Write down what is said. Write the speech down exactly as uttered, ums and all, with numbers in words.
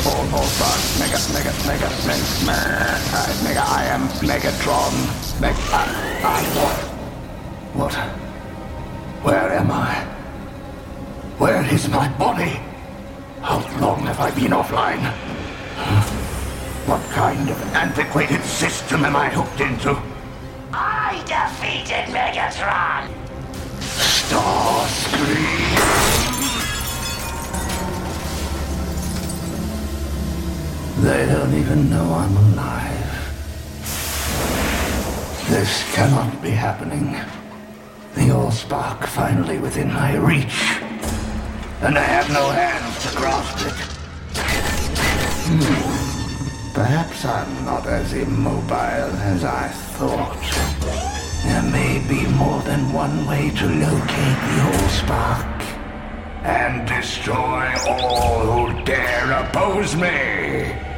All Allspark, Mega, Mega, Mega, Mega, Mega, Mega, I am Megatron. Mega, I, I, what? What? Where am I? Where is my body? How long have I been offline? What kind of antiquated system am I hooked into? I defeated Megatron! Starscream! They don't even know I'm alive. This cannot be happening. The Allspark finally within my reach. And I have no hands to grasp it. Hmm. Perhaps I'm not as immobile as I thought. There may be more than one way to locate the Allspark. And destroy all who dare oppose me!